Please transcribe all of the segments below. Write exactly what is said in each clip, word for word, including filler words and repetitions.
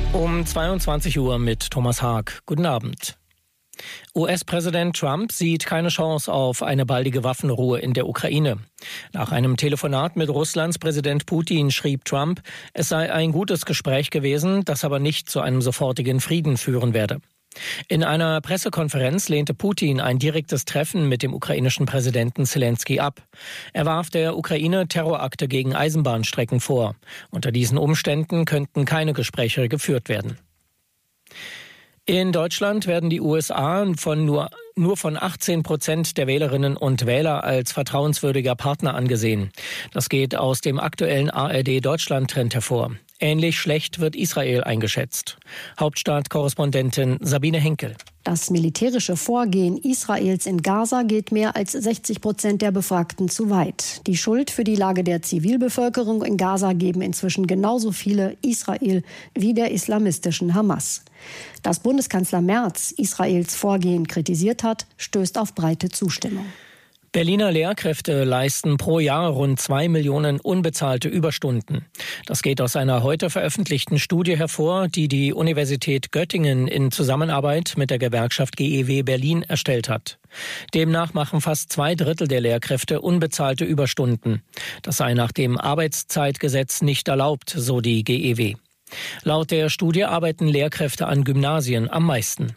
Um zweiundzwanzig Uhr mit Thomas Haag. Guten Abend. U S-Präsident Trump sieht keine Chance auf eine baldige Waffenruhe in der Ukraine. Nach einem Telefonat mit Russlands Präsident Putin schrieb Trump, es sei ein gutes Gespräch gewesen, das aber nicht zu einem sofortigen Frieden führen werde. In einer Pressekonferenz lehnte Putin ein direktes Treffen mit dem ukrainischen Präsidenten Selenskyj ab. Er warf der Ukraine Terrorakte gegen Eisenbahnstrecken vor. Unter diesen Umständen könnten keine Gespräche geführt werden. In Deutschland werden die U S A von nur, nur von achtzehn Prozent der Wählerinnen und Wähler als vertrauenswürdiger Partner angesehen. Das geht aus dem aktuellen A R D-Deutschland-Trend hervor. Ähnlich schlecht wird Israel eingeschätzt. Hauptstadtkorrespondentin Sabine Henkel. Das militärische Vorgehen Israels in Gaza geht mehr als sechzig Prozent der Befragten zu weit. Die Schuld für die Lage der Zivilbevölkerung in Gaza geben inzwischen genauso viele Israel wie der islamistischen Hamas. Dass Bundeskanzler Merz Israels Vorgehen kritisiert hat, stößt auf breite Zustimmung. Berliner Lehrkräfte leisten pro Jahr rund zwei Millionen unbezahlte Überstunden. Das geht aus einer heute veröffentlichten Studie hervor, die die Universität Göttingen in Zusammenarbeit mit der Gewerkschaft G E W Berlin erstellt hat. Demnach machen fast zwei Drittel der Lehrkräfte unbezahlte Überstunden. Das sei nach dem Arbeitszeitgesetz nicht erlaubt, so die G E W. Laut der Studie arbeiten Lehrkräfte an Gymnasien am meisten.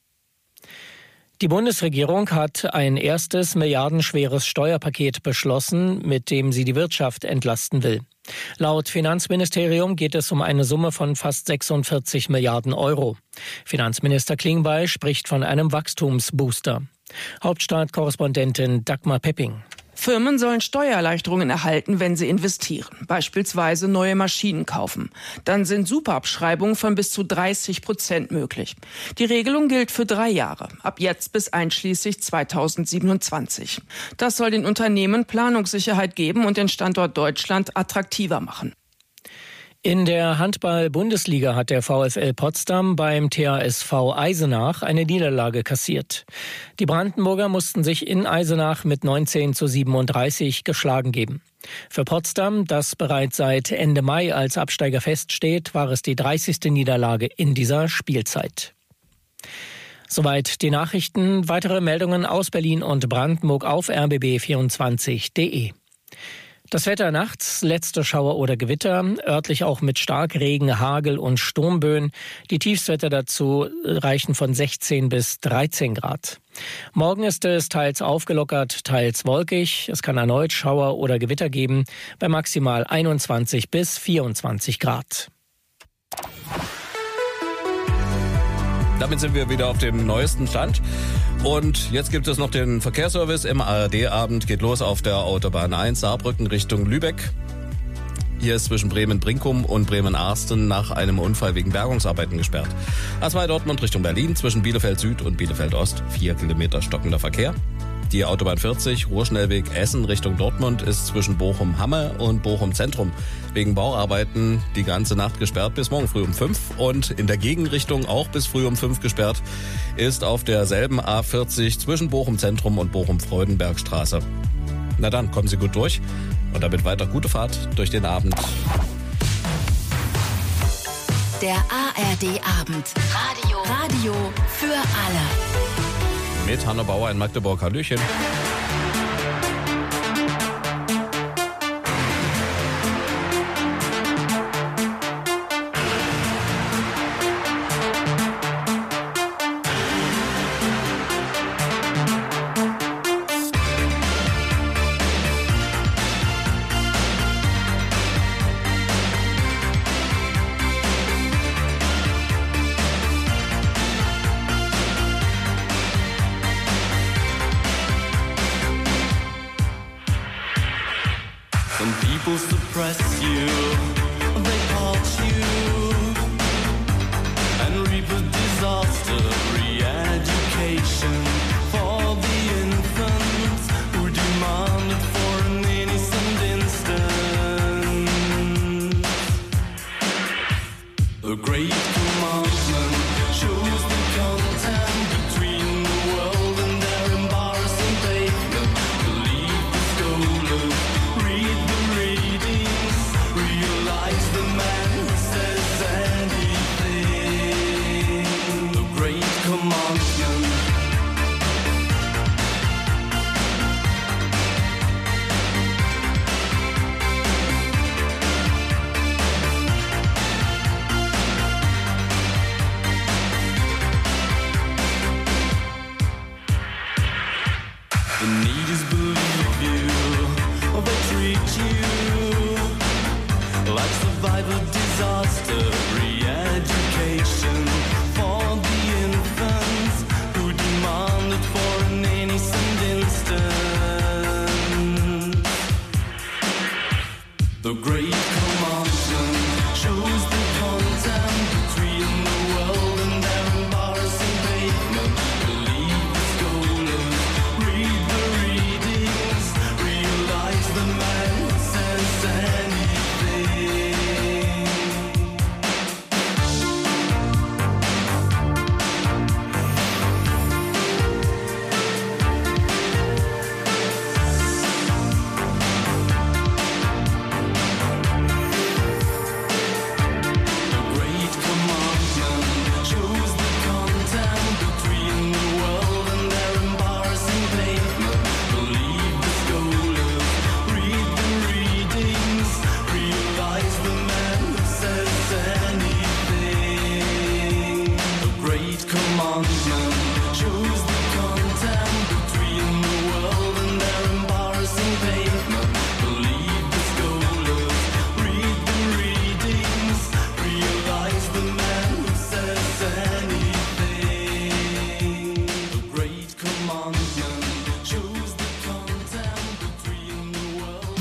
Die Bundesregierung hat ein erstes milliardenschweres Steuerpaket beschlossen, mit dem sie die Wirtschaft entlasten will. Laut Finanzministerium geht es um eine Summe von fast sechsundvierzig Milliarden Euro. Finanzminister Klingbeil spricht von einem Wachstumsbooster. Hauptstadtkorrespondentin Dagmar Pepping. Firmen sollen Steuererleichterungen erhalten, wenn sie investieren, beispielsweise neue Maschinen kaufen. Dann sind Superabschreibungen von bis zu dreißig Prozent möglich. Die Regelung gilt für drei Jahre, ab jetzt bis einschließlich zweitausendsiebenundzwanzig. Das soll den Unternehmen Planungssicherheit geben und den Standort Deutschland attraktiver machen. In der Handball-Bundesliga hat der VfL Potsdam beim T H S V Eisenach eine Niederlage kassiert. Die Brandenburger mussten sich in Eisenach mit neunzehn zu siebenunddreißig geschlagen geben. Für Potsdam, das bereits seit Ende Mai als Absteiger feststeht, war es die dreißigste Niederlage in dieser Spielzeit. Soweit die Nachrichten. Weitere Meldungen aus Berlin und Brandenburg auf r b b vierundzwanzig punkt d e. Das Wetter nachts, letzte Schauer oder Gewitter, örtlich auch mit Starkregen, Hagel und Sturmböen. Die Tiefstwerte dazu reichen von sechzehn bis dreizehn Grad. Morgen ist es teils aufgelockert, teils wolkig. Es kann erneut Schauer oder Gewitter geben, bei maximal einundzwanzig bis vierundzwanzig Grad. Damit sind wir wieder auf dem neuesten Stand. Und jetzt gibt es noch den Verkehrsservice im A R D-Abend. Geht los auf der Autobahn eins, Saarbrücken Richtung Lübeck. Hier ist zwischen Bremen-Brinkum und Bremen-Arsten nach einem Unfall wegen Bergungsarbeiten gesperrt. A zwei Dortmund Richtung Berlin, zwischen Bielefeld Süd und Bielefeld Ost, vier Kilometer stockender Verkehr. Die Autobahn vierzig, Ruhrschnellweg Essen Richtung Dortmund, ist zwischen Bochum-Hamme und Bochum-Zentrum wegen Bauarbeiten die ganze Nacht gesperrt bis morgen früh um fünf. Und in der Gegenrichtung auch bis früh um fünf gesperrt ist auf derselben A vierzig zwischen Bochum-Zentrum und Bochum-Freudenbergstraße. Na dann, kommen Sie gut durch und damit weiter gute Fahrt durch den Abend. Der A R D-Abend. Radio. Radio für alle. Mit Hanna Bauer in Magdeburg. Hallöchen. People suppress you, they haunt you, and reap a disaster. Re-education for the infants who demanded for an innocent instant. A great commandment shows the content between the world and their embarrassing pavement. Believe the scholars, read the readings, realize the man who says anything. survival disaster, re-education for the infants who demanded for an innocent instant. The great commandment shows the contempt between the world and their embarrassing pavement. Believe the scholars, read the readings, realize the man says anything. The great commandment shows the contempt between the world and their embarrassing pavement. Believe the scholars, read the readings, realize the man says anything. The great commandment shows the contempt between the world and their embarrassing pavement. Believe the scholars, read the readings, realize the man says anything. The great commandment shows the contempt between the world.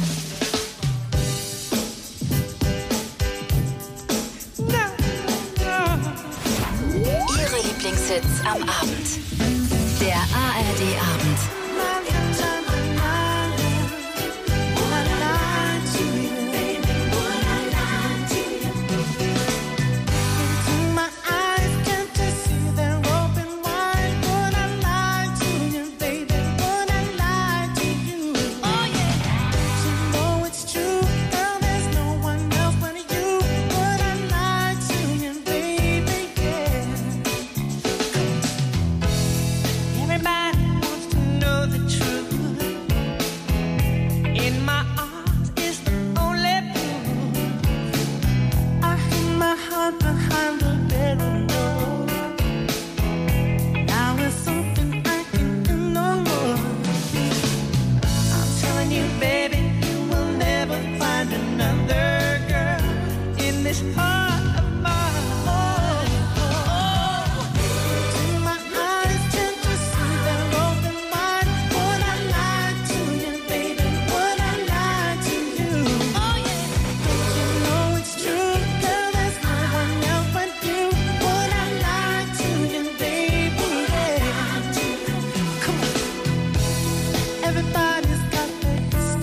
Ihre Lieblingshits am Abend. Der A R D-Abend. Everybody wants to know the truth. In my arms is the only proof. I hid my heart behind the barrel door. Now it's something I can do no more. I'm telling you, baby, you will never find another girl in this heart of mine. My eyes tend to see their open wide. Would I lie to you, baby? Would I lie to you? Oh yeah. Don't you know it's true, girl? There's no one else but you. Would I lie to you, baby? Yeah. Come on. Everybody's got their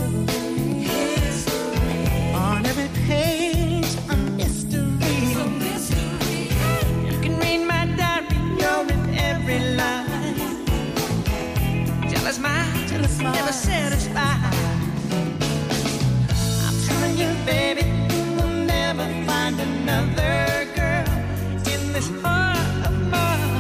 history. On every page, a mystery. You can read my diary, you're in every line. Jealous mind, jealous mind, never satisfied. I'm telling you, baby, you will never find another girl in this heart of mine.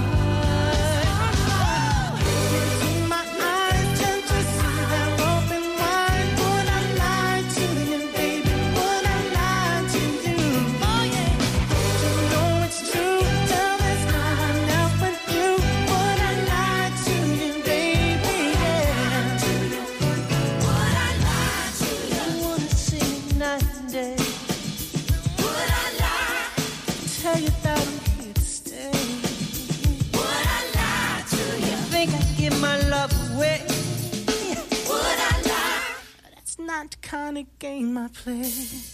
My eyes tend to see their open wide. Would I lie to you, baby? Would I lie to you? Oh yeah. You know it's true, girl. There's no one else but you. Would I lie to you, baby? Yeah. Would I lie to you? I wanna see you night and day. Would I lie? Tell you that I'm here to stay. Would I lie to you? Think I'd give my love away? Would I lie? That's not the kind of game I play.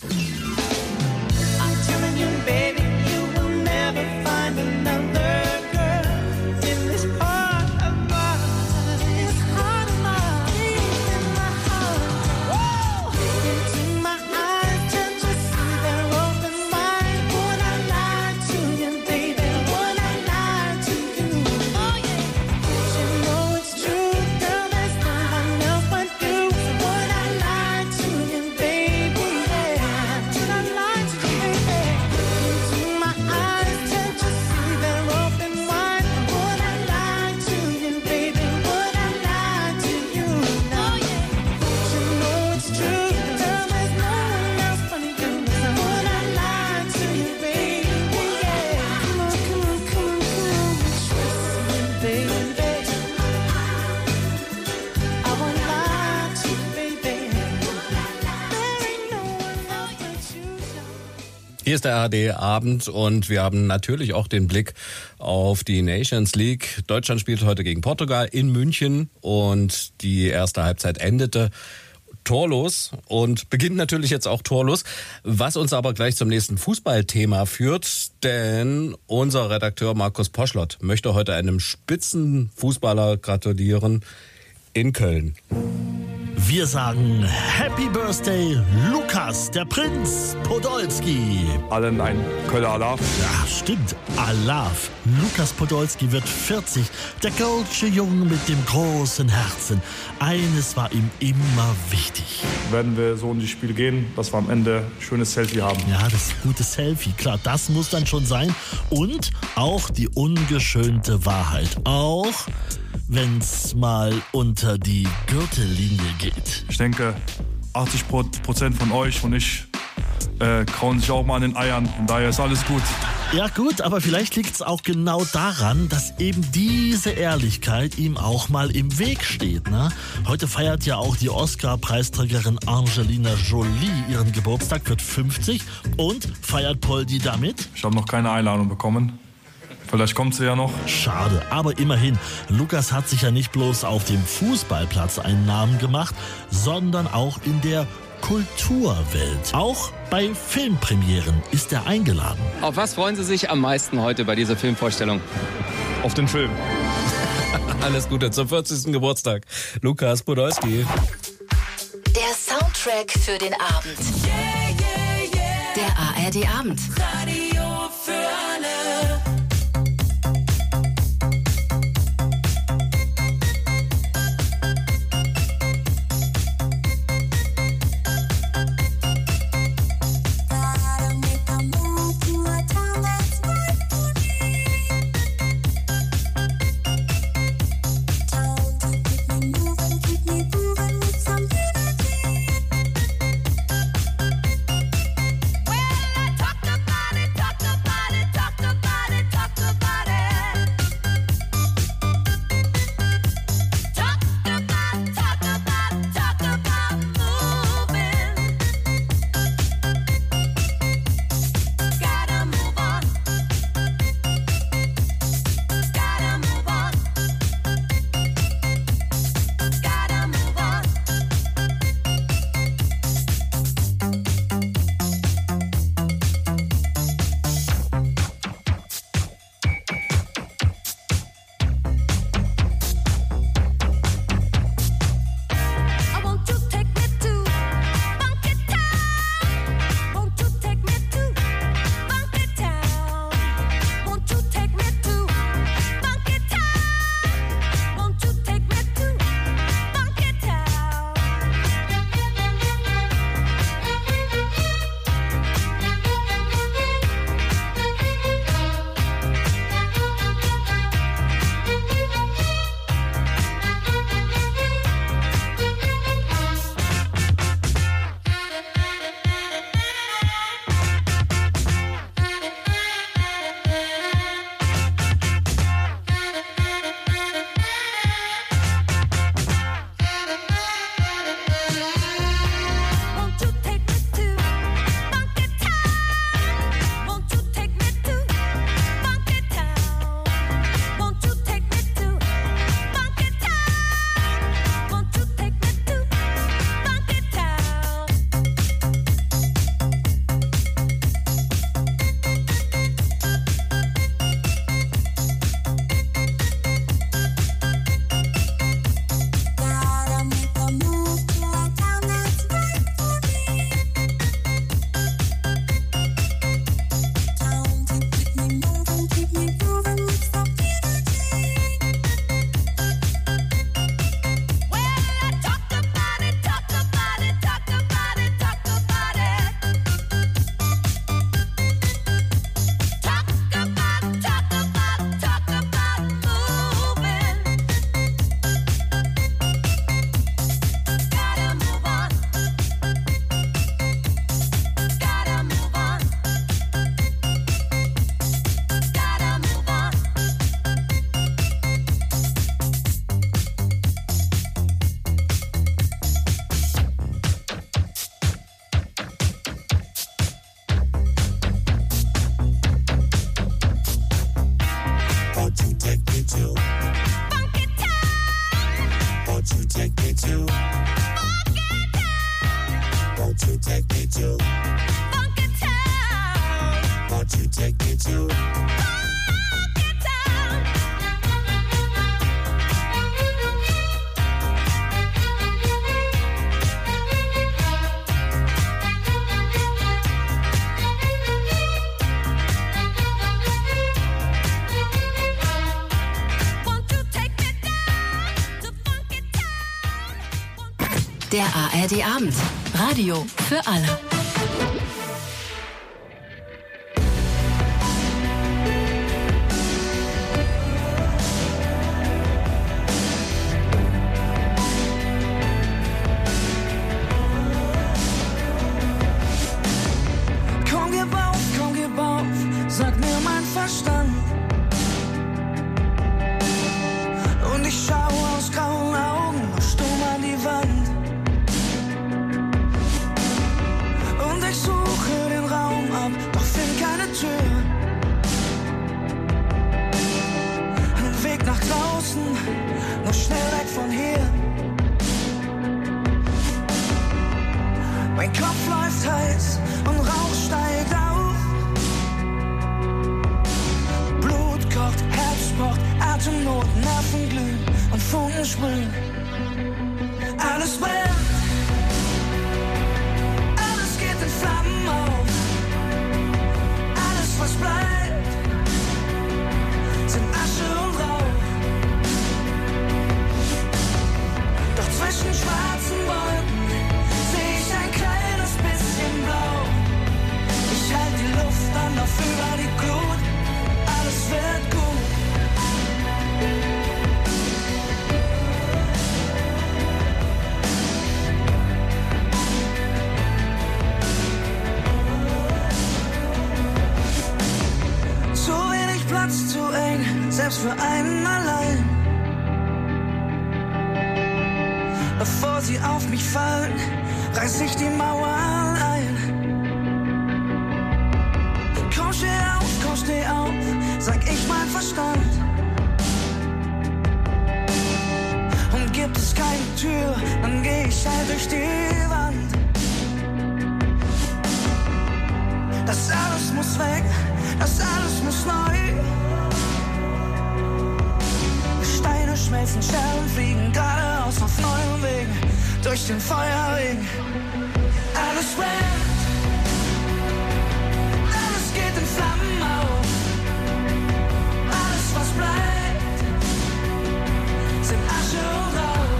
I'm telling you, baby, you will never find another girl in this heart of mine. This heart of mine. In my heart. Into my eyes tend to see their open wide. Would I lie to you, baby? Would I lie to you? Oh yeah. You know it's true, girl. There's no one else but you. Would I lie to you, baby? Yeah. Hier ist der A R D-Abend und wir haben natürlich auch den Blick auf die Nations League. Deutschland spielt heute gegen Portugal in München und die erste Halbzeit endete torlos und beginnt natürlich jetzt auch torlos, was uns aber gleich zum nächsten Fußballthema führt, denn unser Redakteur Markus Poschlott möchte heute einem Spitzenfußballer gratulieren in Köln. Wir sagen Happy Birthday, Lukas, der Prinz Podolski. Allen ein Köller Alaf. Ja, stimmt, Alaf. Lukas Podolski wird vierzig. Der kölsche Junge mit dem großen Herzen. Eines war ihm immer wichtig. Werden wir so in die Spiele gehen, dass wir am Ende ein schönes Selfie haben. Ja, das gute Selfie, klar, das muss dann schon sein. Und auch die ungeschönte Wahrheit. Auch wenn's mal unter die Gürtellinie geht. Ich denke, achtzig Prozent von euch und ich äh, krauen sich auch mal an den Eiern. Und daher ist alles gut. Ja gut, aber vielleicht liegt's auch genau daran, dass eben diese Ehrlichkeit ihm auch mal im Weg steht. Ne? Heute feiert ja auch die Oscar-Preisträgerin Angelina Jolie ihren Geburtstag, wird fünfzig. Und feiert Poldi damit? Ich habe noch keine Einladung bekommen. Vielleicht kommt sie ja noch. Schade, aber immerhin, Lukas hat sich ja nicht bloß auf dem Fußballplatz einen Namen gemacht, sondern auch in der Kulturwelt. Auch bei Filmpremieren ist er eingeladen. Auf was freuen Sie sich am meisten heute bei dieser Filmvorstellung? Auf den Film. Alles Gute zum vierzigsten Geburtstag. Lukas Podolski. Der Soundtrack für den Abend. Der A R D-Abend. Radio für alle. Talk about it, talk about it. want to take you to Der A R D-Abend. Radio für alle. Komm, gib auf, komm, gib auf, sag mir mein Verstand. Und ich schaue aus grauen Augen stumm an die Wand. Und ich suche den Raum ab, doch find keine Tür. Ein Weg nach draußen, nur schnell weg von hier. Mein Kopf läuft heiß und Rauch steigt auf. Blut kocht, Herz pocht, Atemnot, Nerven glühen und Funken sprühen. Alles brennt, alles geht in Flammen auf. Alles, was bleibt, sind Asche und Rauch. Doch zwischen schwarzen Wolken seh ich ein kleines bisschen blau. Ich halt die Luft an, lauf über die Glut. Alles wird gut. Zu wenig Platz, zu eng, selbst für einen allein. Bevor sie auf mich fallen, reiß ich die Mauern ein. Komm, steh auf, komm, steh auf, sag ich mein Verstand. Und gibt es keine Tür, dann geh ich halt durch die Wand. Das alles muss weg, das alles muss neu. Steine schmelzen, Scherben fliegen geradeaus auf neuen Wegen, durch den Feuerregen. Alles brennt, alles geht in Flammen auf. Alles, was bleibt, sind Asche und Rauch.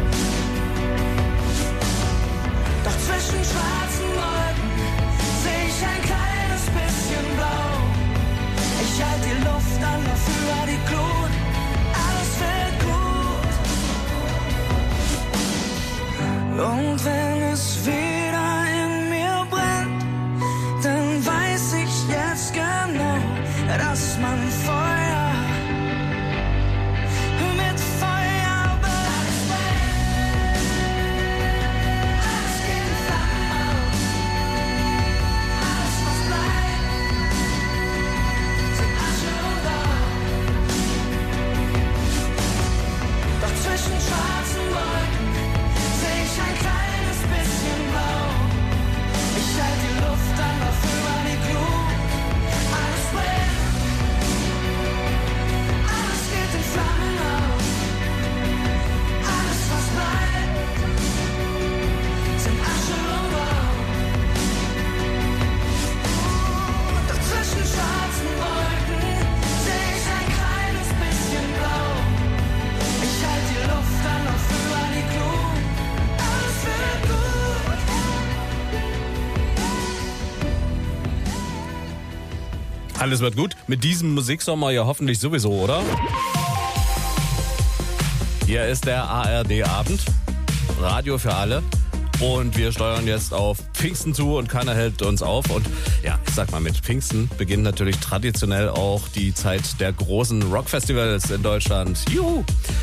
Doch zwischen schwarzen Wolken seh ich ein kleines bisschen blau. Ich halt die Luft an, lauf über die Glut. Alles wird gut. Und wenn es wieder in mir brennt, dann weiß ich jetzt genau, dass man Feuer mit Feuer brennt. Alles geht in Flammen auf. Alles, was bleibt, sind Asche und Rauch. Doch zwischen schwarzen Wolken seh ich ein kleines bisschen blau. Ich halt die Luft an, lauf über die Glut. Alles brennt, alles geht in Flammen auf. Alles, was bleibt, sind Asche und Rauch. Doch zwischen schwarzen Wolken seh ich ein kleines bisschen blau. Ich halt die Luft an, lauf über die Glut. Alles wird gut. Alles wird gut. Mit diesem Musiksommer ja hoffentlich sowieso, oder? Hier ist der A R D-Abend. Radio für alle. Und wir steuern jetzt auf Pfingsten zu und keiner hält uns auf. Und ja, ich sag mal, mit Pfingsten beginnt natürlich traditionell auch die Zeit der großen Rockfestivals in Deutschland. Juhu!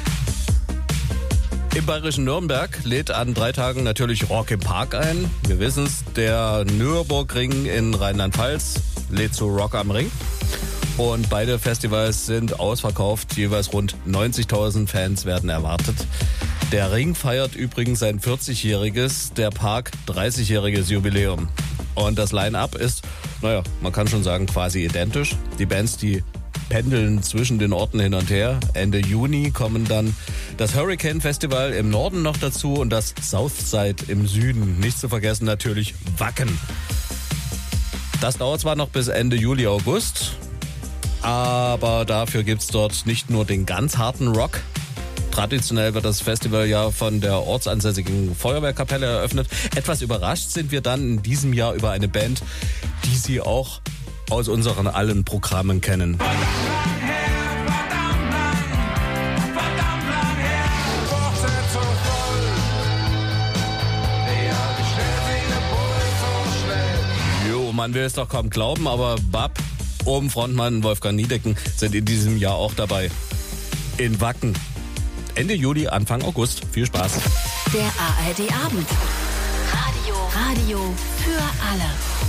Im bayerischen Nürnberg lädt an drei Tagen natürlich Rock im Park ein. Wir wissen es, der Nürburgring in Rheinland-Pfalz lädt zu Rock am Ring. Und beide Festivals sind ausverkauft. Jeweils rund neunzigtausend Fans werden erwartet. Der Ring feiert übrigens sein vierzigjähriges, der Park dreißigjähriges Jubiläum. Und das Line-Up ist naja, man kann schon sagen, quasi identisch. Die Bands, die pendeln zwischen den Orten hin und her. Ende Juni kommen dann das Hurricane Festival im Norden noch dazu und das Southside im Süden. Nicht zu vergessen natürlich Wacken. Das dauert zwar noch bis Ende Juli, August, aber dafür gibt's dort nicht nur den ganz harten Rock. Traditionell wird das Festival ja von der ortsansässigen Feuerwehrkapelle eröffnet. Etwas überrascht sind wir dann in diesem Jahr über eine Band, die Sie auch aus unseren allen Programmen kennen. Jo, man will es doch kaum glauben, aber Bab, oben Frontmann Wolfgang Niedecken sind in diesem Jahr auch dabei. In Wacken. Ende Juli, Anfang August. Viel Spaß. Der A R D-Abend. Radio, Radio für alle.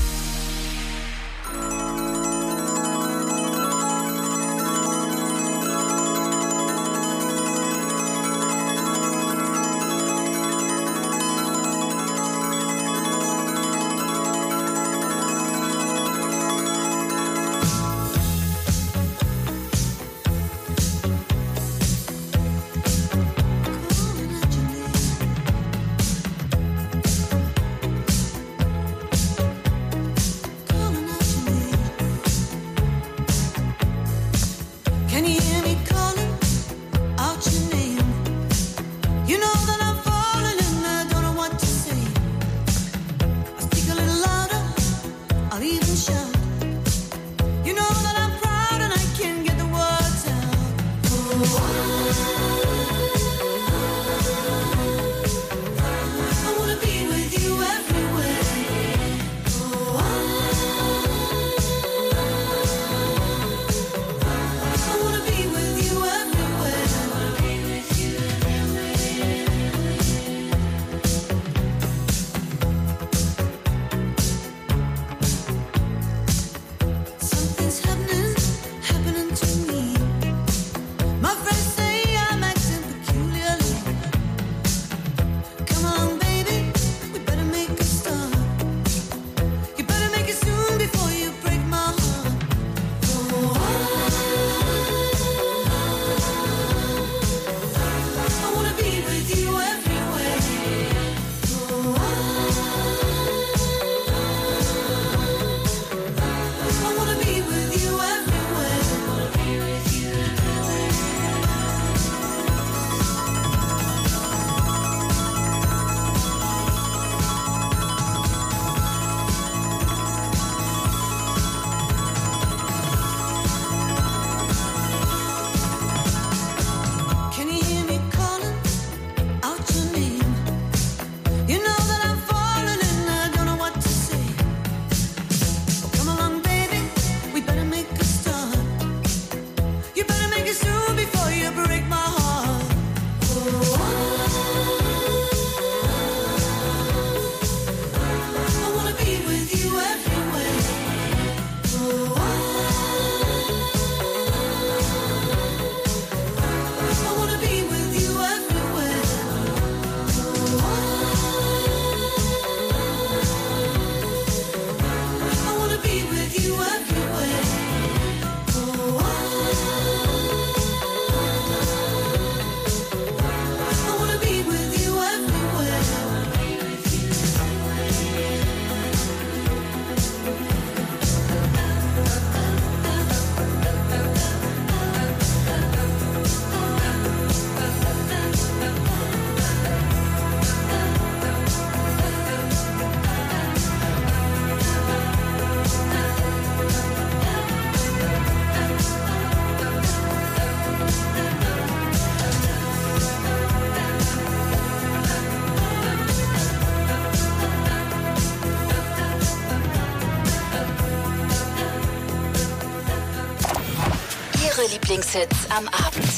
Lieblingshits am Abend.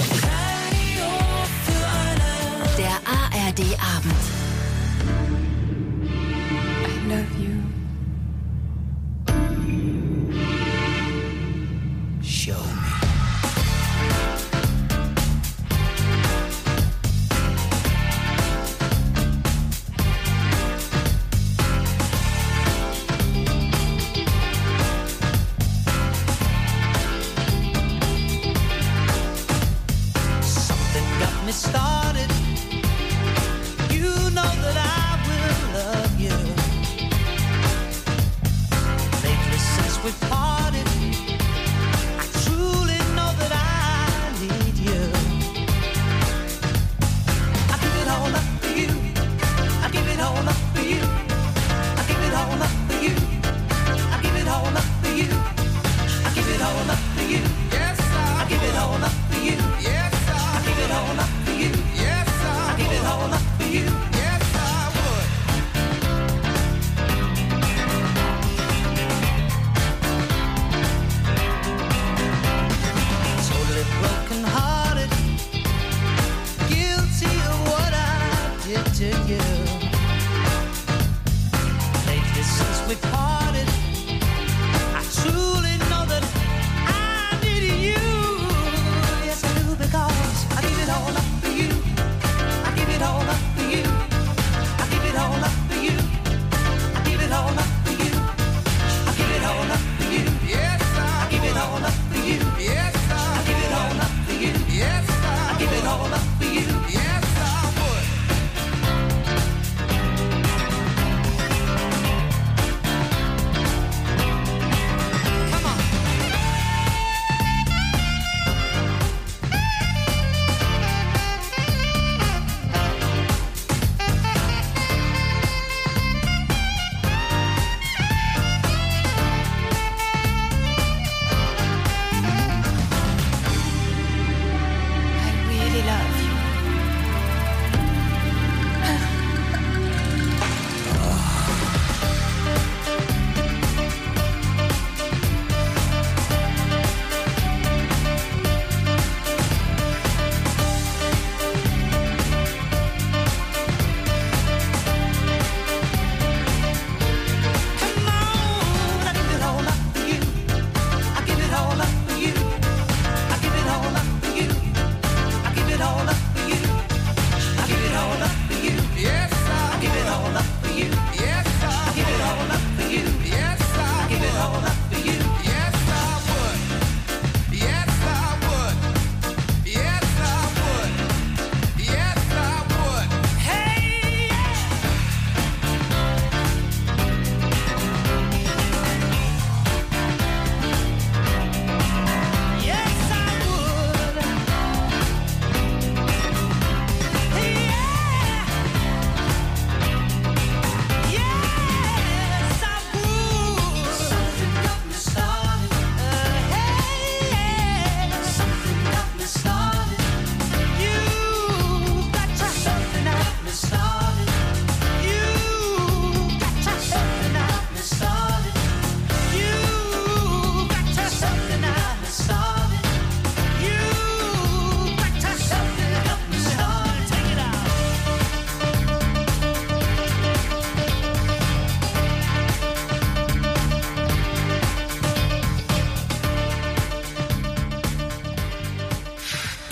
Der A R D-Abend. I love you. Show me.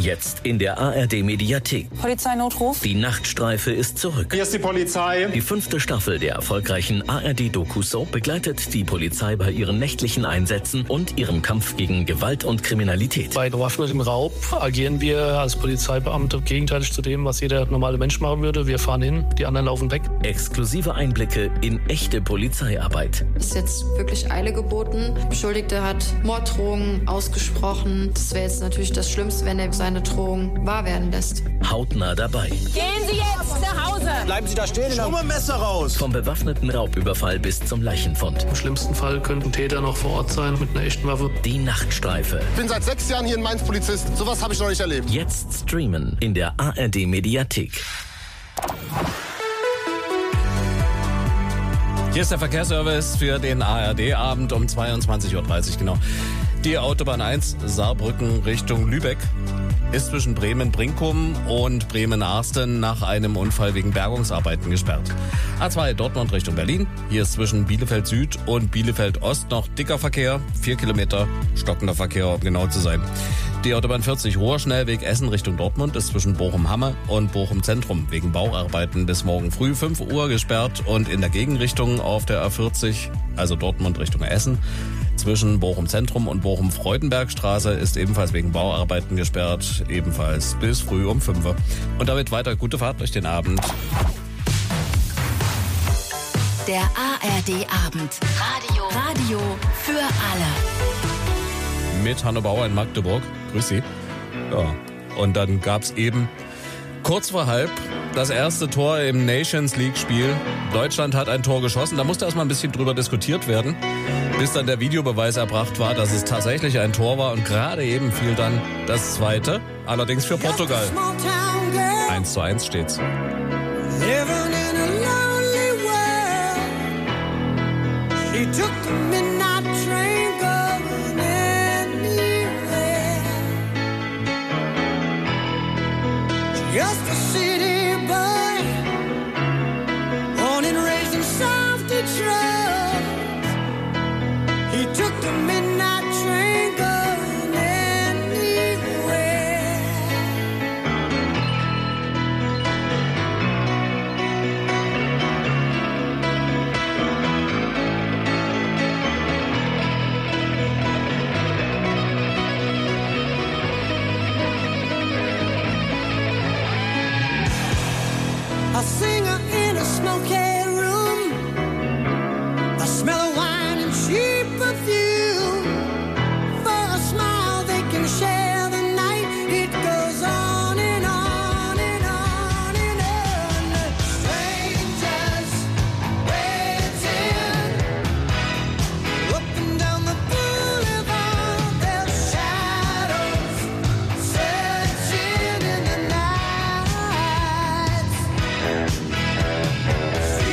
Jetzt in der A R D-Mediathek. Polizeinotruf. Die Nachtstreife ist zurück. Hier ist die Polizei. Die fünfte Staffel der erfolgreichen A R D-Doku-Soap begleitet die Polizei bei ihren nächtlichen Einsätzen und ihrem Kampf gegen Gewalt und Kriminalität. Bei bewaffnetem Raub agieren wir als Polizeibeamte gegenteilig zu dem, was jeder normale Mensch machen würde. Wir fahren hin, die anderen laufen weg. Exklusive Einblicke in echte Polizeiarbeit. Es ist jetzt wirklich Eile geboten. Der Beschuldigte hat Morddrohungen ausgesprochen. Das wäre jetzt natürlich das Schlimmste, wenn er seine Drohung wahr werden lässt. Hautnah dabei. Gehen Sie jetzt nach Hause. Bleiben Sie da stehen, ich hole Messer raus. Vom bewaffneten Raubüberfall bis zum Leichenfund. Im schlimmsten Fall könnten Täter noch vor Ort sein mit einer echten Waffe. Die Nachtstreife. Ich bin seit sechs Jahren hier in Mainz Polizist. Sowas habe ich noch nicht erlebt. Jetzt streamen in der A R D-Mediathek. Hier ist der Verkehrsservice für den A R D-Abend um zweiundzwanzig Uhr dreißig genau. Die Autobahn eins Saarbrücken Richtung Lübeck ist zwischen Bremen-Brinkum und Bremen-Arsten nach einem Unfall wegen Bergungsarbeiten gesperrt. A zwei Dortmund Richtung Berlin. Hier ist zwischen Bielefeld Süd und Bielefeld Ost noch dicker Verkehr. Vier Kilometer stockender Verkehr, um genau zu sein. Die Autobahn vierzig Ruhrschnellweg Essen Richtung Dortmund ist zwischen Bochum-Hamme und Bochum Zentrum wegen Bauarbeiten bis morgen früh fünf Uhr gesperrt und in der Gegenrichtung auf der A vierzig, also Dortmund Richtung Essen, zwischen Bochum Zentrum und Bochum Freudenbergstraße ist ebenfalls wegen Bauarbeiten gesperrt, ebenfalls bis früh um fünf Uhr. Und damit weiter gute Fahrt durch den Abend. Der A R D-Abend. Radio. Radio für alle. Mit Hanno Bauer in Magdeburg. Grüß Sie. Ja. Und dann gab's eben kurz vor halb das erste Tor im Nations League-Spiel. Deutschland hat ein Tor geschossen. Da musste erstmal ein bisschen drüber diskutiert werden, bis dann der Videobeweis erbracht war, dass es tatsächlich ein Tor war. Und gerade eben fiel dann das zweite, allerdings für Portugal. eins zu eins steht's. She took the midnight train going anywhere. Just a city boy, born and raised in South Detroit. He took the midnight train going anywhere. A singer in a smoky room, the smell of wine and cheap perfume. For a smile they can share the night. It goes on and on and on and on. Strangers waiting up and down the boulevard. Their shadows searching in the night.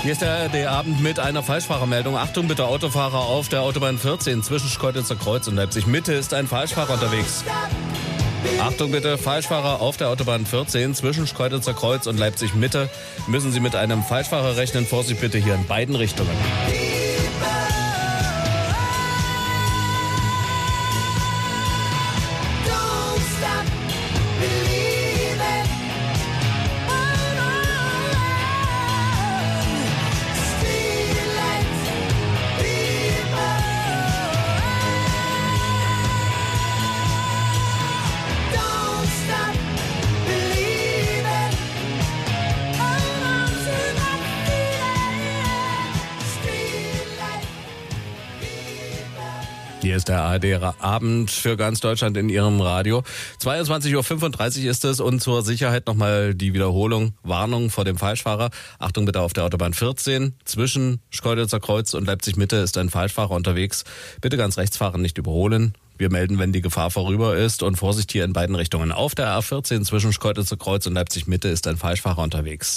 Hier ist der A R D-Abend mit einer Falschfahrermeldung. Achtung bitte, Autofahrer auf der Autobahn vierzehn zwischen Schkeuditzer Kreuz und Leipzig Mitte ist ein Falschfahrer unterwegs. Achtung bitte, Falschfahrer auf der Autobahn vierzehn zwischen Schkeuditzer Kreuz und Leipzig Mitte. Müssen Sie mit einem Falschfahrer rechnen. Vorsicht bitte hier in beiden Richtungen. Hier ist der A R D-Abend für ganz Deutschland in Ihrem Radio. zweiundzwanzig Uhr fünfunddreißig ist es und zur Sicherheit nochmal die Wiederholung. Warnung vor dem Falschfahrer. Achtung bitte auf der Autobahn vierzehn. Zwischen Schkeuditzer Kreuz und Leipzig Mitte ist ein Falschfahrer unterwegs. Bitte ganz rechts fahren, nicht überholen. Wir melden, wenn die Gefahr vorüber ist und Vorsicht hier in beiden Richtungen. Auf der A vierzehn zwischen Schkeuditzer Kreuz und Leipzig Mitte ist ein Falschfahrer unterwegs.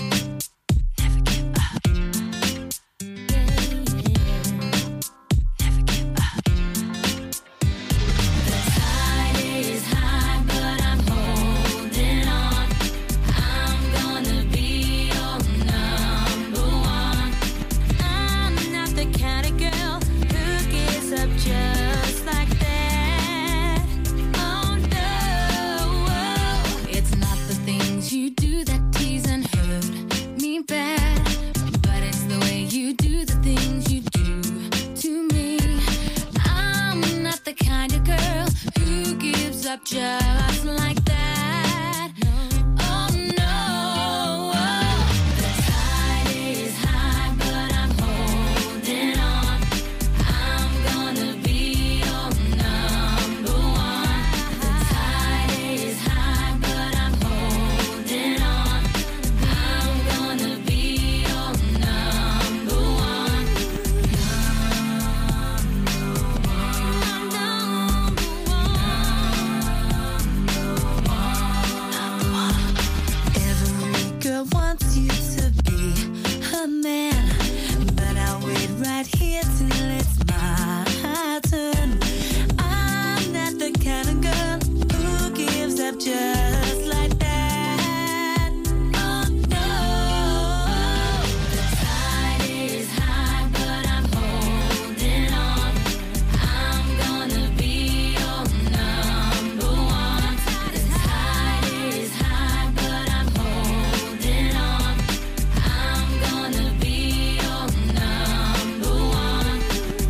Just like that. Oh no, the tide is high, but I'm holding on. I'm gonna be your number one. The tide is high, but I'm holding on. I'm gonna be your number one. Girl wants you to be her man, but I'll wait right here till it's my turn. I'm not the kind of girl who gives up just like that. Oh no, the tide is high, but I'm holding on. I'm gonna be your number one. The tide is high, but I'm holding on. I'm gonna be your number one.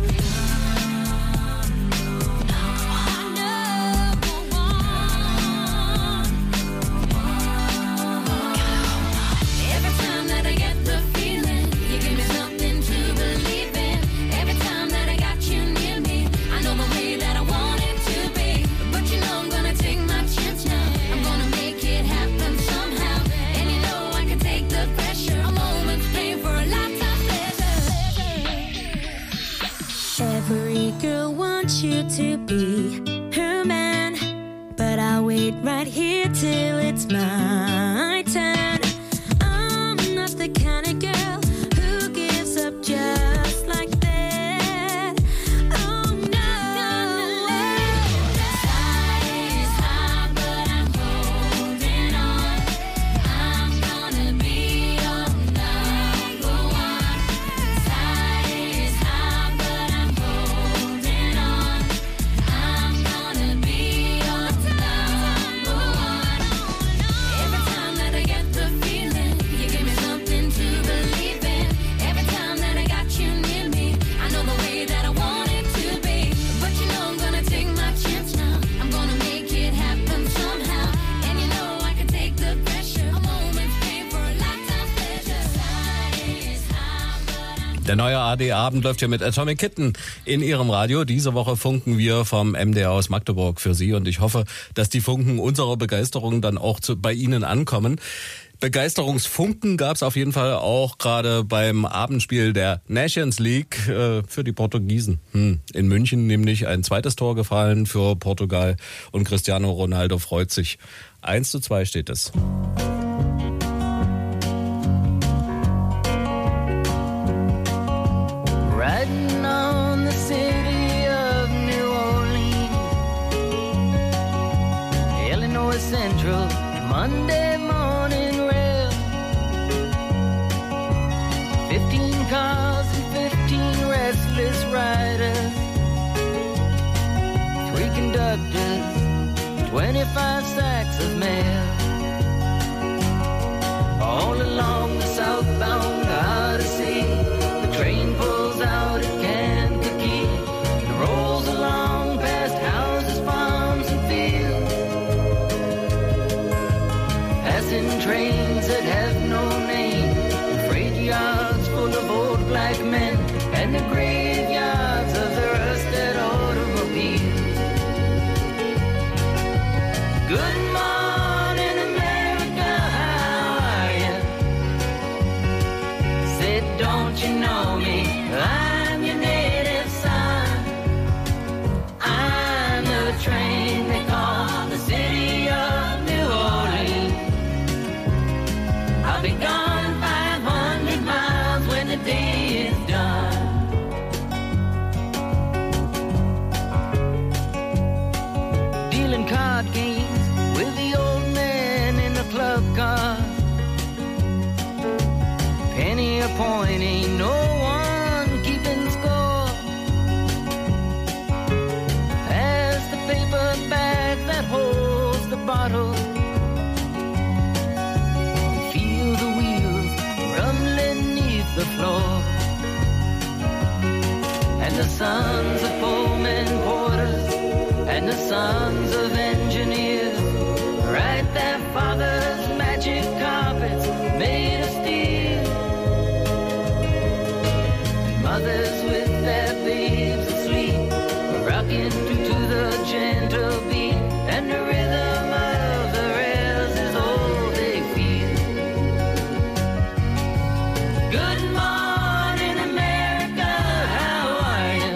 Every time that I get the feeling, you give me something to believe in. Every time that I got you near me, I know the way that I want it to be. But you know I'm gonna take my chance now. I'm gonna make it happen somehow. And you know I can take the pressure. A moment's pain for a lifetime pleasure. Every girl wants you to be her man, but I'll wait right here till it's my turn. I'm not the kind of girl who gives up just like that. Oh no, the tide is high, but I'm holding on. I'm gonna be your number one. The tide is high, but I'm holding on. I'm gonna be your number one. Every time that I get the feeling, you give me something to believe in. Every time that I got you near me, I know the way that I want it to be. But you know I'm gonna take my chance now. I'm gonna make it happen somehow. And you know I can take the pressure. A moment's pain for a lifetime pleasure. Tide is high, but I'm Der neue A R D-Abend läuft hier mit Atomic Kitten in Ihrem Radio. Diese Woche funken wir vom M D R aus Magdeburg für Sie und ich hoffe, dass die Funken unserer Begeisterung dann auch zu, bei Ihnen ankommen. Begeisterungsfunken gab es auf jeden Fall auch gerade beim Abendspiel der Nations League äh, für die Portugiesen. Hm. In München nämlich ein zweites Tor gefallen für Portugal und Cristiano Ronaldo freut sich. eins zu zwei steht es. conductors, twenty-five sacks of mail. All along the southbound Odyssey, the train pulls out at Kankakee and rolls along past houses, farms, and fields, passing trains that have no name, and freight yards full of old black men, and the graveyards of the rusted automobiles. Good morning, America, how are you? Said, don't you know me? I'm your native son. I'm the train they call the city of New Orleans. I'll be gone five hundred miles when the day is done. Dealing card games with the old man in the club car. Penny a point, ain't no one keeping score. Pass the paper bag that holds the bottle. Feel the wheels rumbling neath the floor. And the sons of Pullman porters and the sons of engineers write their father's magic carpets made of steel. Mothers with their babes asleep, rocking to the gentle beat, and the rhythm of the rails is all they feel. Good morning, America, how are you?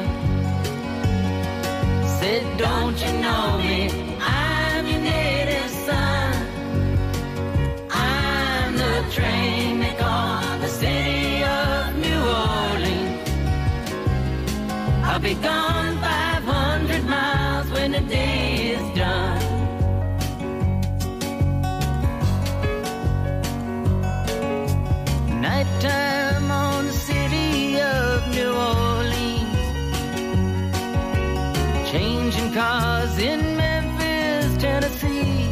Said, don't you know me? I'm your native son. I'm the train they call the city of New Orleans. I'll be gone five hundred miles when the day is done. Nighttime on the city of New Orleans, changing cars in Memphis, Tennessee.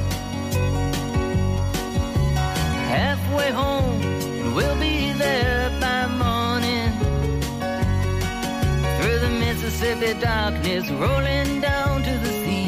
Halfway home, and we'll be there by morning. Through the Mississippi darkness, rolling down to the sea.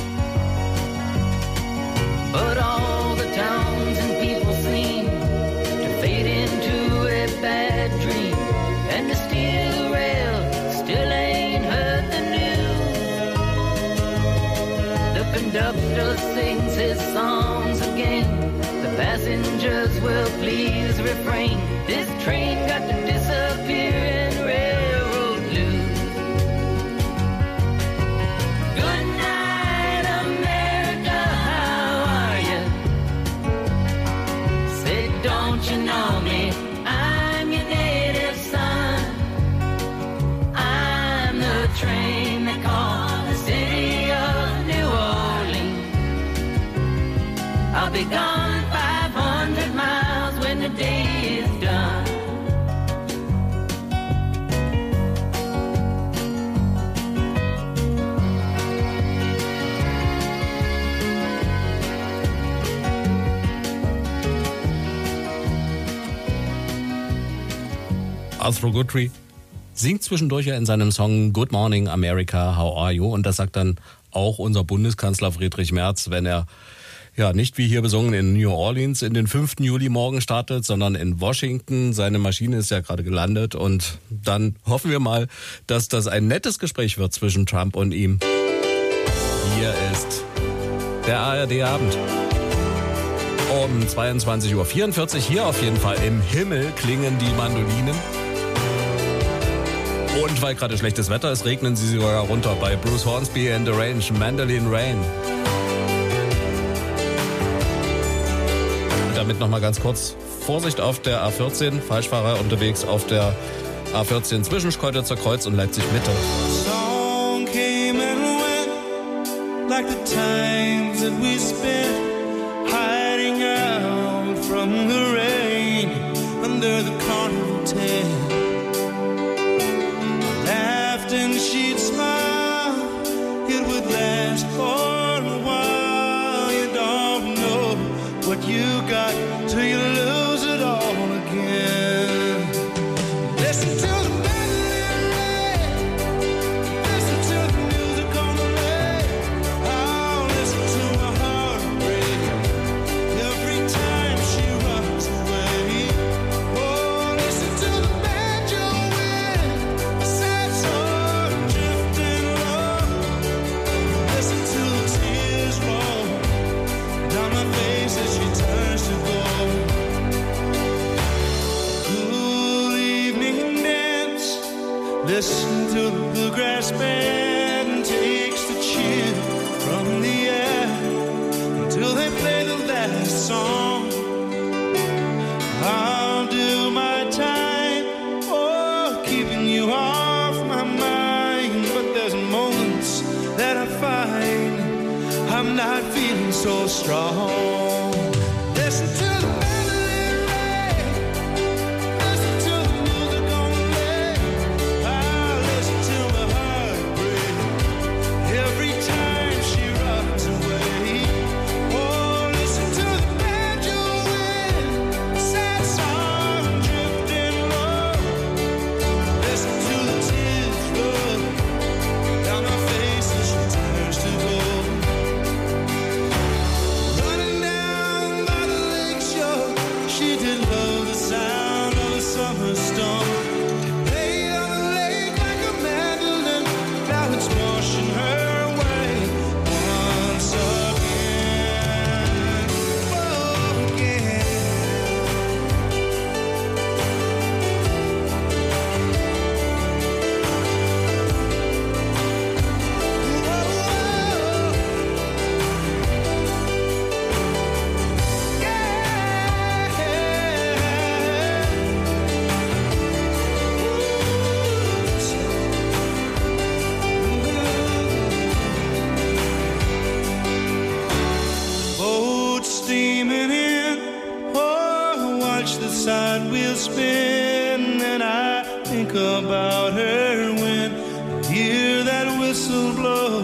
But all the towns and people seem to fade into a bad dream, and the steel rail still ain't heard the news. The conductor sings his songs again. The passengers will please refrain. This train got to disappear in railroad blues. Good night, America, how are you? Say, don't you know me? I'm your native son. I'm the train they call the city of New Orleans. I'll be gone five hundred miles when the day is done. Arthur Guthrie singt zwischendurch ja in seinem Song Good Morning America, How Are You? Und das sagt dann auch unser Bundeskanzler Friedrich Merz, wenn er ja nicht wie hier besungen in New Orleans in den fünften Juli morgen startet, sondern in Washington. Seine Maschine ist ja gerade gelandet und dann hoffen wir mal, dass das ein nettes Gespräch wird zwischen Trump und ihm. Hier ist der A R D-Abend. Um zweiundzwanzig Uhr vierundvierzig hier auf jeden Fall im Himmel klingen die Mandolinen. Und weil gerade schlechtes Wetter ist, regnen sie sogar runter bei Bruce Hornsby and the Range, Mandolin Rain. Und damit nochmal ganz kurz Vorsicht auf der A vierzehn, Falschfahrer unterwegs auf der A vierzehn zwischen Schkeuditzer Kreuz und Leipzig Mitte. Song came and went like the times that we spent hiding out from the rain under the carnival tent. Laughed and she'd smile, it would last for Listen to the bluegrass band takes the chill from the air until they play the last song. I'll do my time, oh, keeping you off my mind. But there's moments that I find I'm not feeling so strong. Listen to the mandolin rain, listen to the music on the lake. I listen to my heart break every time she runs away. Oh, listen to the banjo wind, sad song drifting low. Listen to the tears roll down my face as she turns to gold. Running down by the lake shore, she did love the sound of a summer storm. Played on the lake like a mandolin, now it's washing her away once again, oh, again. Boat steaming in, oh, watch the side wheel spin, and I think about her when I hear that whistle blow.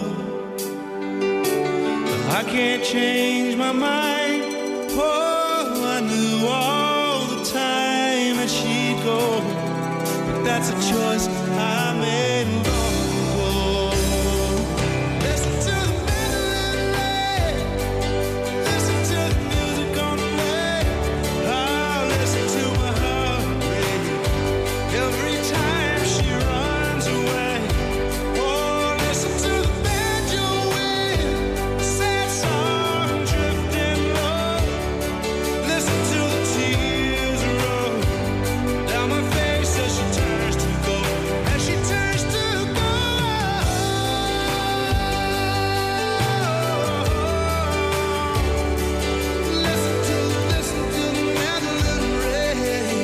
I can't change my mind, oh, I knew all the time that she'd go, but that's a choice I made long ago. Listen to the mandolin rain, listen to the music on the lake. I'll listen to my heart break every time she runs away. Oh, listen to the banjo wind, sad song drifting low. Listen to the tears roll down my face as she turns to gold, as she turns to gold. Listen to, listen to the mandolin rain.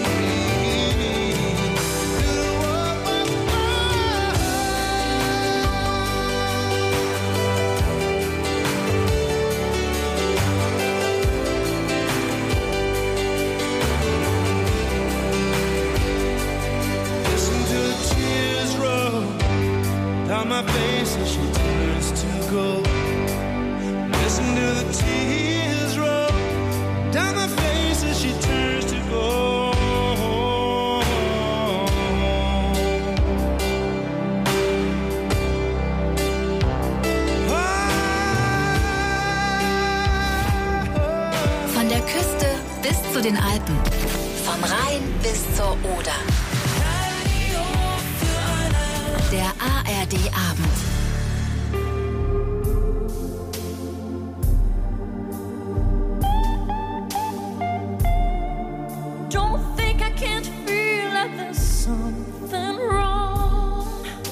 Listen to the tears roll down my face as she turns to gold. Listen to the tears roll down my face as she turns to gold. Von der Küste bis zu den Alpen. Vom Rhein bis zur Oder. Der A R D-Abend. Don't think I can't feel that there's something wrong.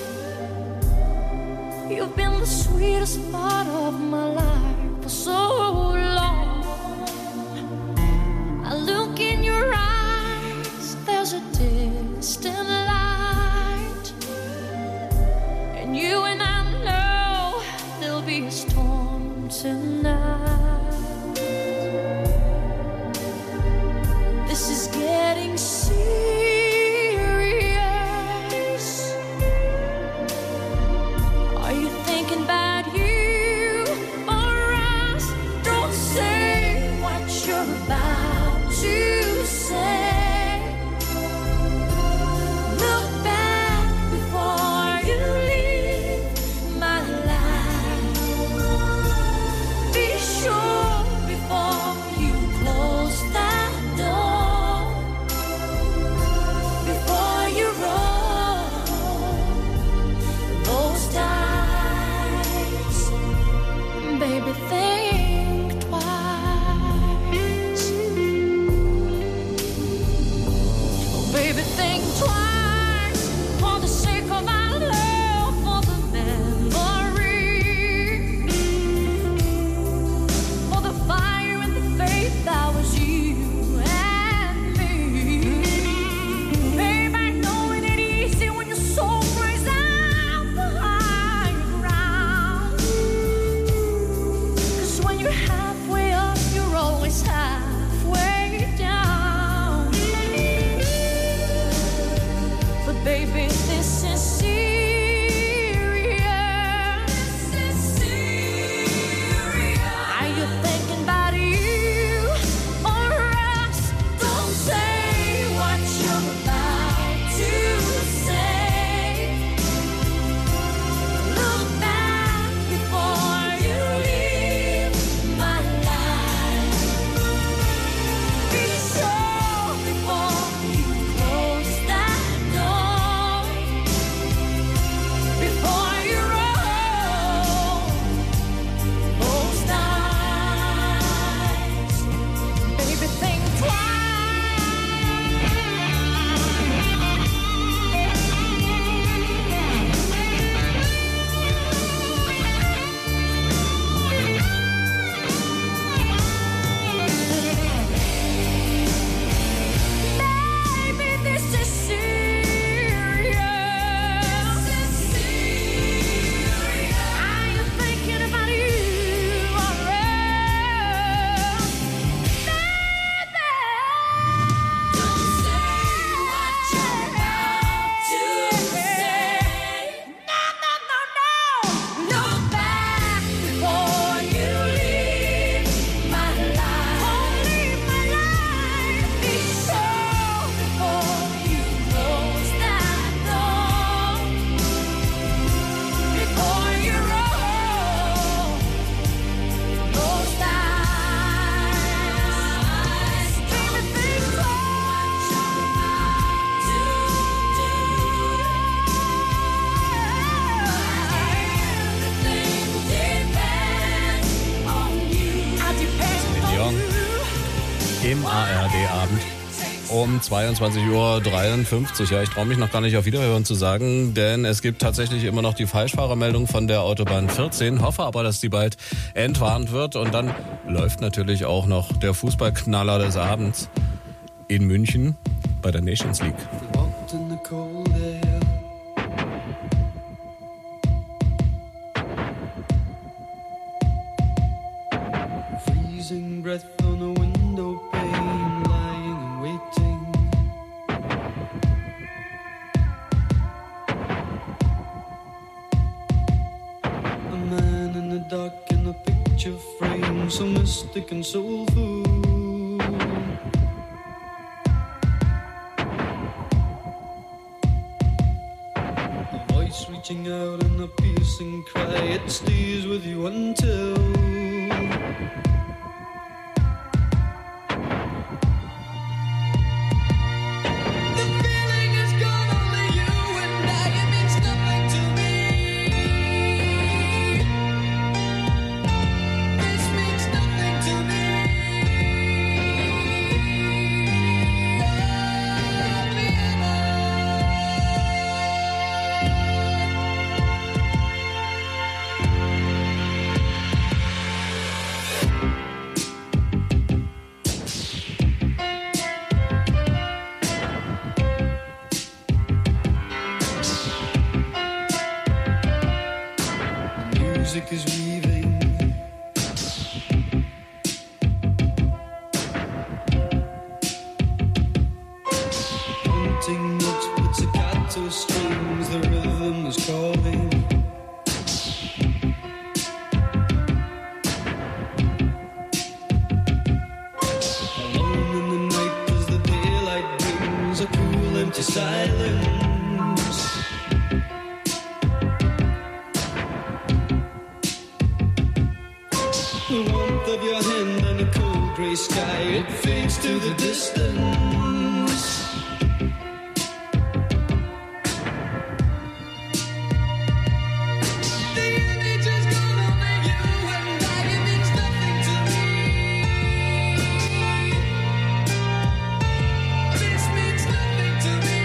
You've been the sweetest part of my life for so long. I look in your eyes, there's a distant light, and you and I know there'll be a storm tonight. This is getting serious. Are you thinking about you or us? Don't say what you're about to say. Look back before you leave my life. Be sure before you close that door. Before you roll those dice, baby, think twice. Oh, baby, think twice for the sake of our D-Abend um zweiundzwanzig Uhr dreiundfünfzig. Ja, ich traue mich noch gar nicht auf Wiederhören zu sagen, denn es gibt tatsächlich immer noch die Falschfahrermeldung von der Autobahn vierzehn. Hoffe aber, dass die bald entwarnt wird. Und dann läuft natürlich auch noch der Fußballknaller des Abends in München bei der Nations League. Freezing breath on a window pane, lying and waiting. A man in the dark in a picture frame, so mystic and soulful. A voice reaching out in a piercing cry, it stays with you until music is weaving. Haunting notes with staccato strings, the rhythm is calling. Alone in the night as the daylight brings a cool empty silence. The warmth of your hand on a cold grey sky, it fades to the distance. The image is gone over you and I, it means nothing to me. This means nothing to me.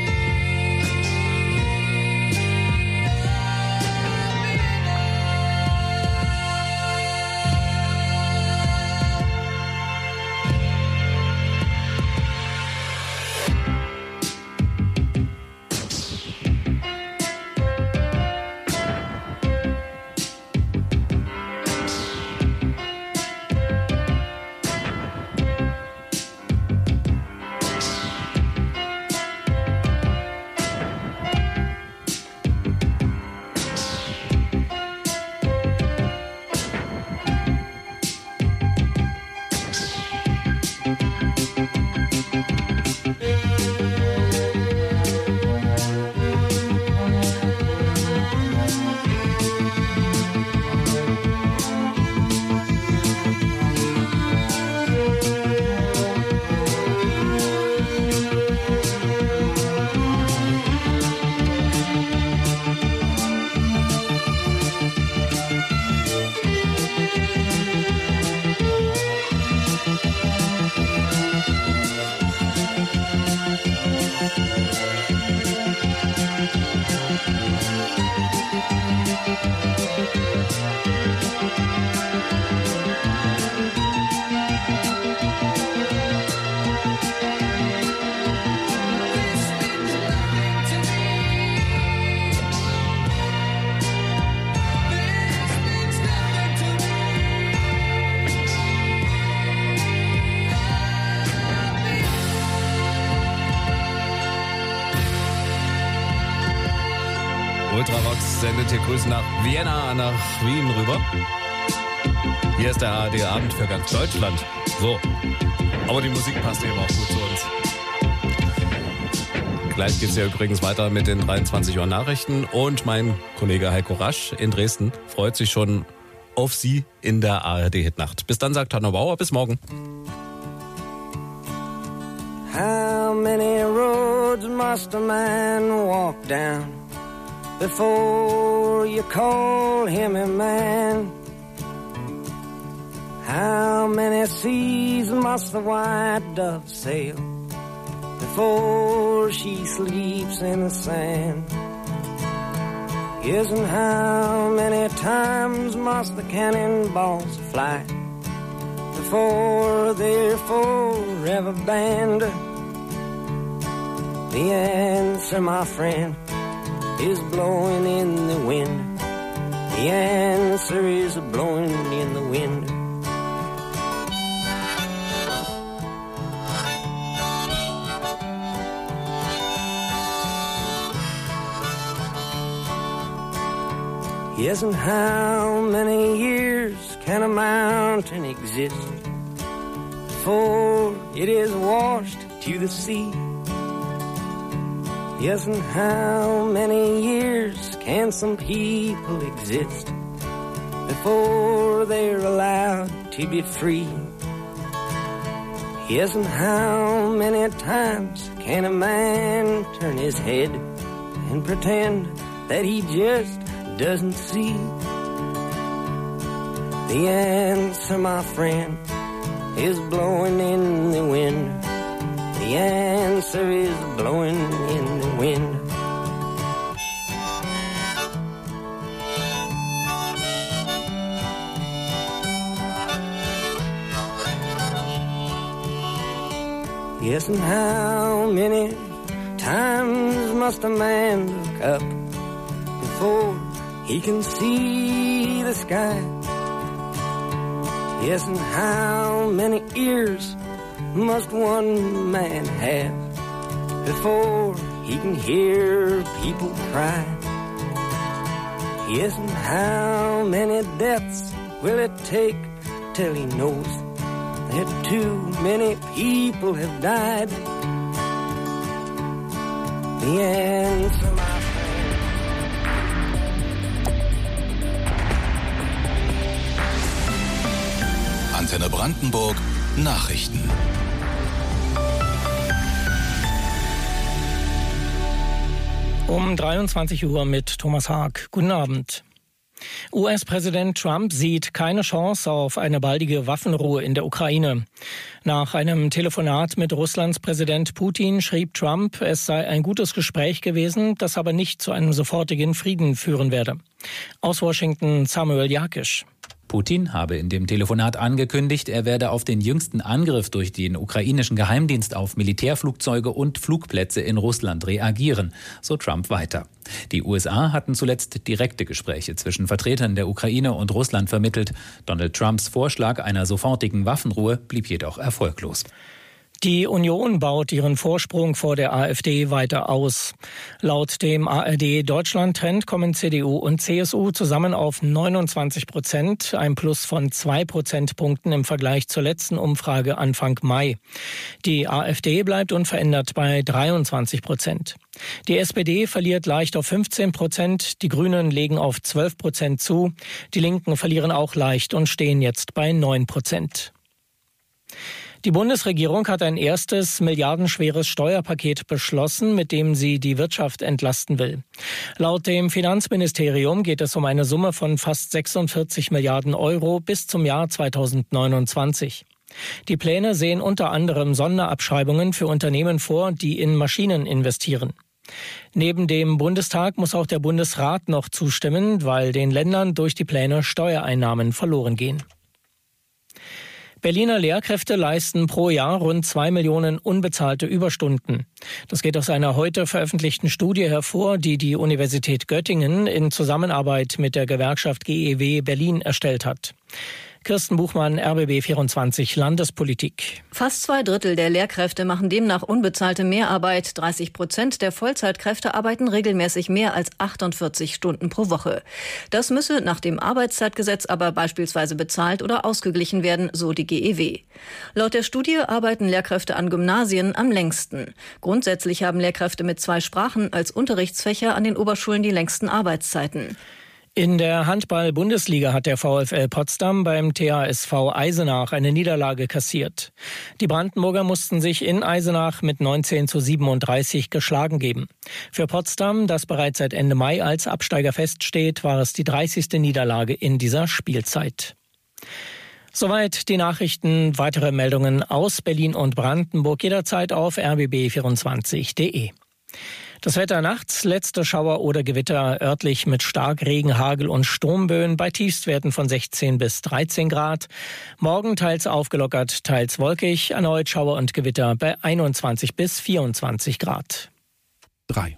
Ultravox sendet hier Grüße nach Vienna, nach Wien rüber. Hier ist der A R D-Abend für ganz Deutschland. So, aber die Musik passt eben auch gut zu uns. Gleich geht es ja übrigens weiter mit den dreiundzwanzig Uhr Nachrichten und mein Kollege Heiko Rasch in Dresden freut sich schon auf Sie in der A R D-Hitnacht. Bis dann, sagt Hanno Bauer, bis morgen. How many roads must a man walk down before you call him a man? How many seas must the white dove sail before she sleeps in the sand? Yes, and how many times must the cannonballs fly before they're forever banned? The answer, my friend, is blowing in the wind. The answer is blowing in the wind. Yes, and how many years can a mountain exist before it is washed to the sea? Yes, and how many years can some people exist before they're allowed to be free? Yes, and how many times can a man turn his head and pretend that he just doesn't see? The answer, my friend, is blowing in the wind. The answer is blowing in the wind. Yes, and how many times must a man look up before he can see the sky? Yes, and how many ears must one man have before he can hear people cry? Yes, and how many deaths will it take till he knows that too many people have died? The answer, my Antenne Brandenburg Nachrichten. Um dreiundzwanzig Uhr mit Thomas Haag. Guten Abend. U S-Präsident Trump sieht keine Chance auf eine baldige Waffenruhe in der Ukraine. Nach einem Telefonat mit Russlands Präsident Putin schrieb Trump, es sei ein gutes Gespräch gewesen, das aber nicht zu einem sofortigen Frieden führen werde. Aus Washington Samuel Jakisch. Putin habe in dem Telefonat angekündigt, er werde auf den jüngsten Angriff durch den ukrainischen Geheimdienst auf Militärflugzeuge und Flugplätze in Russland reagieren, so Trump weiter. Die U S A hatten zuletzt direkte Gespräche zwischen Vertretern der Ukraine und Russland vermittelt. Donald Trumps Vorschlag einer sofortigen Waffenruhe blieb jedoch erfolglos. Die Union baut ihren Vorsprung vor der AfD weiter aus. Laut dem A R D-Deutschland-Trend kommen C D U und C S U zusammen auf neunundzwanzig Prozent, ein Plus von zwei Prozentpunkten im Vergleich zur letzten Umfrage Anfang Mai. Die AfD bleibt unverändert bei dreiundzwanzig Prozent. Die S P D verliert leicht auf fünfzehn Prozent, die Grünen legen auf zwölf Prozent zu, die Linken verlieren auch leicht und stehen jetzt bei neun Prozent. Die Bundesregierung hat ein erstes milliardenschweres Steuerpaket beschlossen, mit dem sie die Wirtschaft entlasten will. Laut dem Finanzministerium geht es um eine Summe von fast sechsundvierzig Milliarden Euro bis zum Jahr zweitausendneunundzwanzig. Die Pläne sehen unter anderem Sonderabschreibungen für Unternehmen vor, die in Maschinen investieren. Neben dem Bundestag muss auch der Bundesrat noch zustimmen, weil den Ländern durch die Pläne Steuereinnahmen verloren gehen. Berliner Lehrkräfte leisten pro Jahr rund zwei Millionen unbezahlte Überstunden. Das geht aus einer heute veröffentlichten Studie hervor, die die Universität Göttingen in Zusammenarbeit mit der Gewerkschaft G E W Berlin erstellt hat. Kirsten Buchmann, R B B vierundzwanzig Landespolitik. Fast zwei Drittel der Lehrkräfte machen demnach unbezahlte Mehrarbeit. dreißig Prozent der Vollzeitkräfte arbeiten regelmäßig mehr als achtundvierzig Stunden pro Woche. Das müsse nach dem Arbeitszeitgesetz aber beispielsweise bezahlt oder ausgeglichen werden, so die G E W. Laut der Studie arbeiten Lehrkräfte an Gymnasien am längsten. Grundsätzlich haben Lehrkräfte mit zwei Sprachen als Unterrichtsfächer an den Oberschulen die längsten Arbeitszeiten. In der Handball-Bundesliga hat der VfL Potsdam beim T H S V Eisenach eine Niederlage kassiert. Die Brandenburger mussten sich in Eisenach mit neunzehn zu siebenunddreißig geschlagen geben. Für Potsdam, das bereits seit Ende Mai als Absteiger feststeht, war es die dreißigste Niederlage in dieser Spielzeit. Soweit die Nachrichten. Weitere Meldungen aus Berlin und Brandenburg jederzeit auf r b b vierundzwanzig punkt d e. Das Wetter nachts, letzte Schauer oder Gewitter örtlich mit Starkregen, Hagel und Sturmböen bei Tiefstwerten von sechzehn bis dreizehn Grad. Morgen teils aufgelockert, teils wolkig, erneut Schauer und Gewitter bei einundzwanzig bis vierundzwanzig Grad. drei.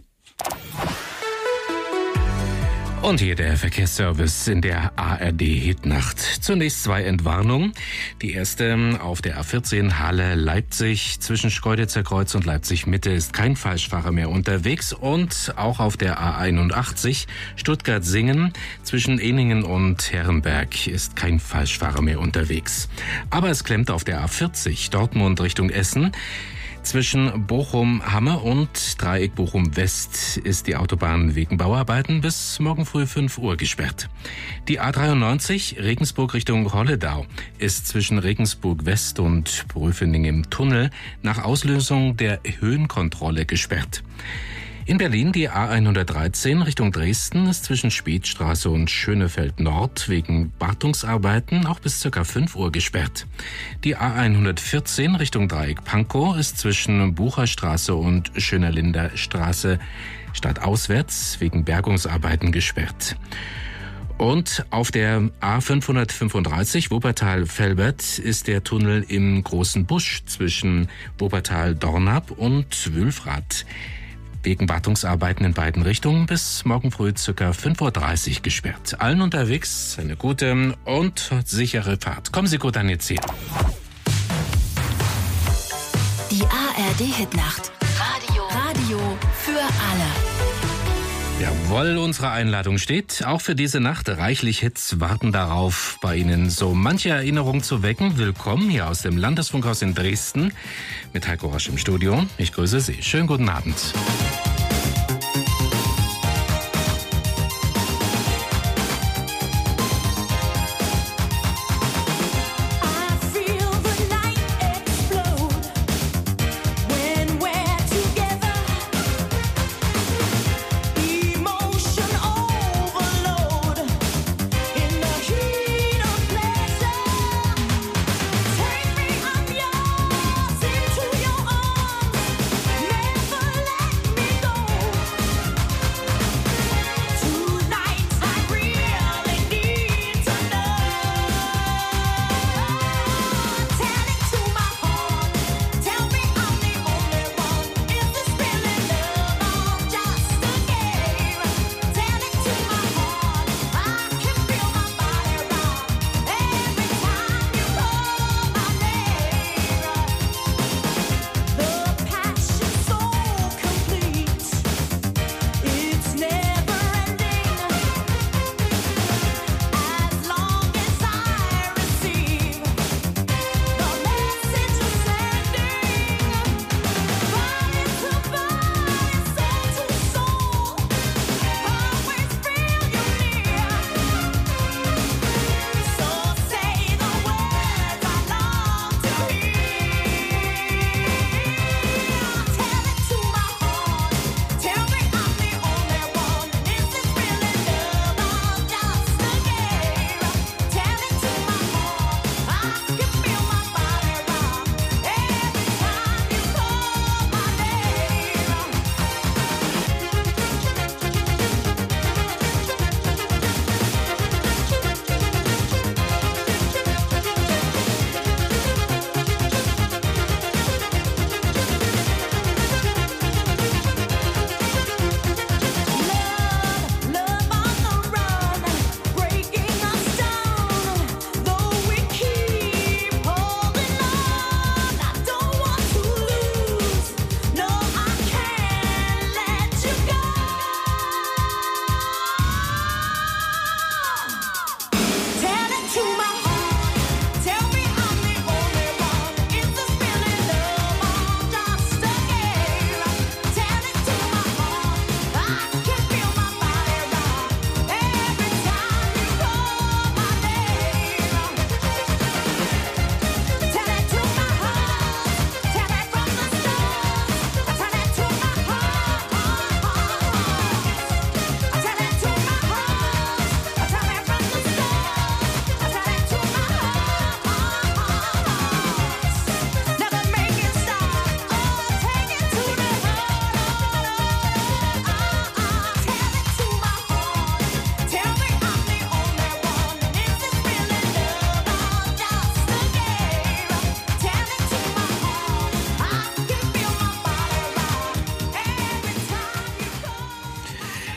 Und hier der Verkehrsservice in der A R D-Hitnacht. Zunächst zwei Entwarnungen. Die erste auf der A vierzehn Halle-Leipzig. Zwischen Schkeuditzer Kreuz und Leipzig-Mitte ist kein Falschfahrer mehr unterwegs. Und auch auf der A einundachtzig Stuttgart-Singen. Zwischen Ehningen und Herrenberg ist kein Falschfahrer mehr unterwegs. Aber es klemmt auf der A vierzig Dortmund Richtung Essen. Zwischen Bochum-Hamme und Dreieck Bochum-West ist die Autobahn wegen Bauarbeiten bis morgen früh fünf Uhr gesperrt. Die A dreiundneunzig Regensburg Richtung Holledau ist zwischen Regensburg-West und Brüfening im Tunnel nach Auslösung der Höhenkontrolle gesperrt. In Berlin die A hundertdreizehn Richtung Dresden ist zwischen Spätstraße und Schönefeld Nord wegen Wartungsarbeiten auch bis ca. fünf Uhr gesperrt. Die A hundertvierzehn Richtung Dreieck Pankow ist zwischen Bucherstraße und Schönerlinder Straße stadtauswärts wegen Bergungsarbeiten gesperrt. Und auf der A fünfhundertfünfunddreißig Wuppertal-Velbert ist der Tunnel im Großen Busch zwischen Wuppertal-Dornap und Wülfrath wegen Wartungsarbeiten in beiden Richtungen bis morgen früh ca. fünf Uhr dreißig gesperrt. Allen unterwegs eine gute und sichere Fahrt. Kommen Sie gut an Ihr Ziel. Die A R D-Hitnacht. Radio. Radio für alle. Jawohl, unsere Einladung steht. Auch für diese Nacht reichlich Hits warten darauf, bei Ihnen so manche Erinnerung zu wecken. Willkommen hier aus dem Landesfunkhaus in Dresden mit Heiko Rosch im Studio. Ich grüße Sie. Schönen guten Abend. Take me, I'm yours into your arms. Never let me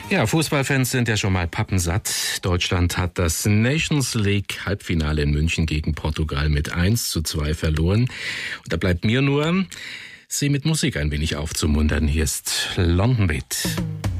Ja, Fußballfans sind ja schon mal pappensatt. Deutschland hat das Nations League Halbfinale in München gegen Portugal mit eins zu zwei verloren. Und da bleibt mir nur, sie mit Musik ein wenig aufzumuntern. Hier ist London Beat.